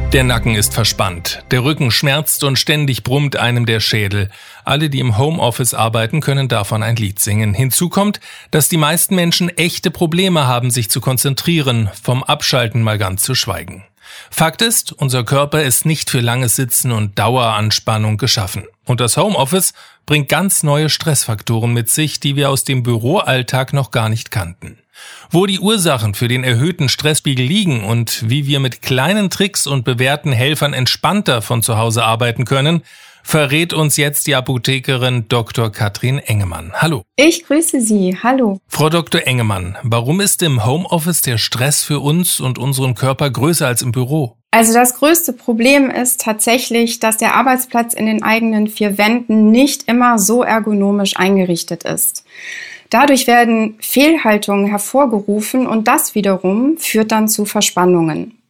Der Nacken ist verspannt, der Rücken schmerzt und ständig brummt einem der Schädel. Alle, die im Homeoffice arbeiten, können davon ein Lied singen. Hinzu kommt, dass die meisten Menschen echte Probleme haben, sich zu konzentrieren, vom Abschalten mal ganz zu schweigen. Fakt ist, unser Körper ist nicht für langes Sitzen und Daueranspannung geschaffen. Und das Homeoffice bringt ganz neue Stressfaktoren mit sich, die wir aus dem Büroalltag noch gar nicht kannten. Wo die Ursachen für den erhöhten Stressspiegel liegen und wie wir mit kleinen Tricks und bewährten Helfern entspannter von zu Hause arbeiten können, verrät uns jetzt die Apothekerin Dr. Katrin Engemann. Hallo. Ich grüße Sie. Hallo. Frau Dr. Engemann, warum ist im Homeoffice der Stress für uns und unseren Körper größer als im Büro? Also das größte Problem ist tatsächlich, dass der Arbeitsplatz in den eigenen vier Wänden nicht immer so ergonomisch eingerichtet ist. Dadurch werden Fehlhaltungen hervorgerufen und das wiederum führt dann zu Verspannungen.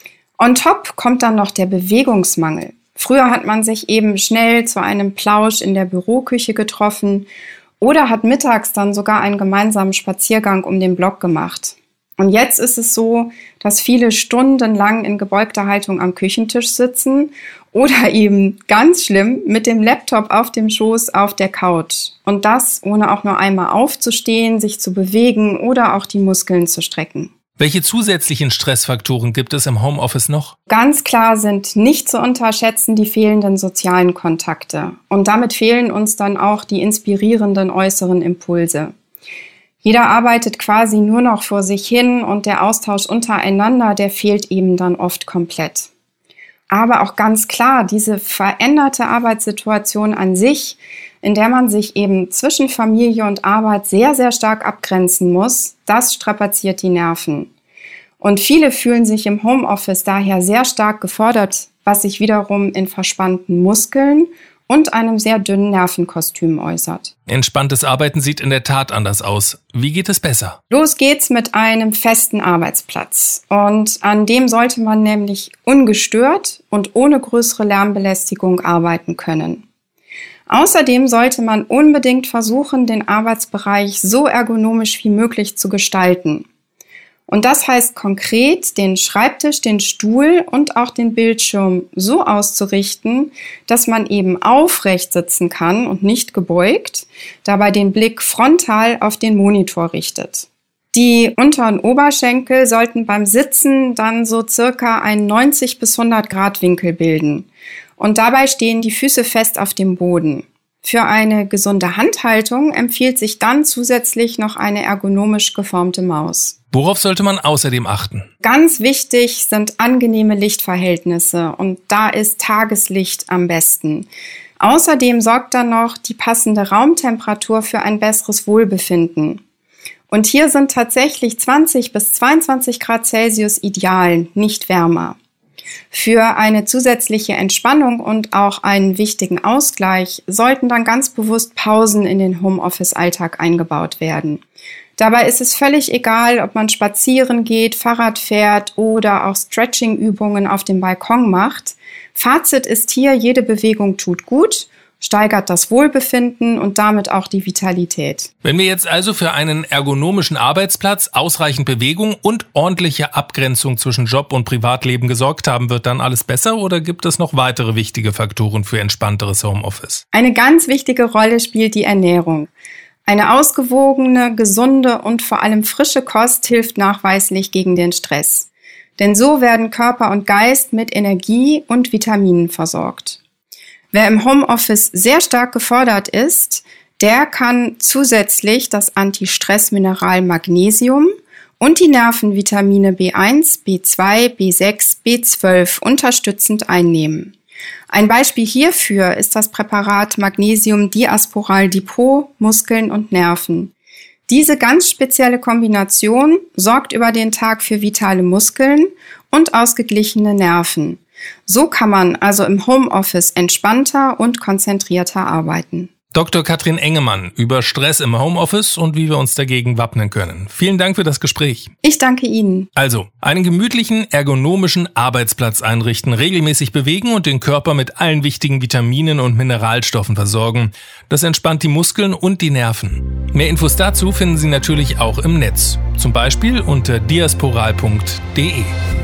On top kommt dann noch der Bewegungsmangel. Früher hat man sich eben schnell zu einem Plausch in der Büroküche getroffen oder hat mittags dann sogar einen gemeinsamen Spaziergang um den Block gemacht. Und jetzt ist es so, dass viele stundenlang in gebeugter Haltung am Küchentisch sitzen oder eben ganz schlimm mit dem Laptop auf dem Schoß auf der Couch. Und das ohne auch nur einmal aufzustehen, sich zu bewegen oder auch die Muskeln zu strecken. Welche zusätzlichen Stressfaktoren gibt es im Homeoffice noch? Ganz klar sind nicht zu unterschätzen die fehlenden sozialen Kontakte. Und damit fehlen uns dann auch die inspirierenden äußeren Impulse. Jeder arbeitet quasi nur noch vor sich hin und der Austausch untereinander, der fehlt eben dann oft komplett. Aber auch ganz klar, diese veränderte Arbeitssituation an sich, in der man sich eben zwischen Familie und Arbeit sehr, sehr stark abgrenzen muss, das strapaziert die Nerven. Und viele fühlen sich im Homeoffice daher sehr stark gefordert, was sich wiederum in verspannten Muskeln und einem sehr dünnen Nervenkostüm äußert. Entspanntes Arbeiten sieht in der Tat anders aus. Wie geht es besser? Los geht's mit einem festen Arbeitsplatz. Und an dem sollte man nämlich ungestört und ohne größere Lärmbelästigung arbeiten können. Außerdem sollte man unbedingt versuchen, den Arbeitsbereich so ergonomisch wie möglich zu gestalten. Und das heißt konkret, den Schreibtisch, den Stuhl und auch den Bildschirm so auszurichten, dass man eben aufrecht sitzen kann und nicht gebeugt, dabei den Blick frontal auf den Monitor richtet. Die unteren Oberschenkel sollten beim Sitzen dann so circa einen 90 bis 100 Grad Winkel bilden. Und dabei stehen die Füße fest auf dem Boden. Für eine gesunde Handhaltung empfiehlt sich dann zusätzlich noch eine ergonomisch geformte Maus. Worauf sollte man außerdem achten? Ganz wichtig sind angenehme Lichtverhältnisse und da ist Tageslicht am besten. Außerdem sorgt dann noch die passende Raumtemperatur für ein besseres Wohlbefinden. Und hier sind tatsächlich 20 bis 22 Grad Celsius ideal, nicht wärmer. Für eine zusätzliche Entspannung und auch einen wichtigen Ausgleich sollten dann ganz bewusst Pausen in den Homeoffice-Alltag eingebaut werden. Dabei ist es völlig egal, ob man spazieren geht, Fahrrad fährt oder auch Stretching-Übungen auf dem Balkon macht. Fazit ist hier, jede Bewegung tut gut, steigert das Wohlbefinden und damit auch die Vitalität. Wenn wir jetzt also für einen ergonomischen Arbeitsplatz, ausreichend Bewegung und ordentliche Abgrenzung zwischen Job und Privatleben gesorgt haben, wird dann alles besser oder gibt es noch weitere wichtige Faktoren für entspannteres Homeoffice? Eine ganz wichtige Rolle spielt die Ernährung. Eine ausgewogene, gesunde und vor allem frische Kost hilft nachweislich gegen den Stress. Denn so werden Körper und Geist mit Energie und Vitaminen versorgt. Wer im Homeoffice sehr stark gefordert ist, der kann zusätzlich das Anti-Stress-Mineral Magnesium und die Nervenvitamine B1, B2, B6, B12 unterstützend einnehmen. Ein Beispiel hierfür ist das Präparat Magnesium Diasporal Depot, Muskeln und Nerven. Diese ganz spezielle Kombination sorgt über den Tag für vitale Muskeln und ausgeglichene Nerven. So kann man also im Homeoffice entspannter und konzentrierter arbeiten. Dr. Katrin Engemann über Stress im Homeoffice und wie wir uns dagegen wappnen können. Vielen Dank für das Gespräch. Ich danke Ihnen. Also, einen gemütlichen, ergonomischen Arbeitsplatz einrichten, regelmäßig bewegen und den Körper mit allen wichtigen Vitaminen und Mineralstoffen versorgen. Das entspannt die Muskeln und die Nerven. Mehr Infos dazu finden Sie natürlich auch im Netz. Zum Beispiel unter diasporal.de.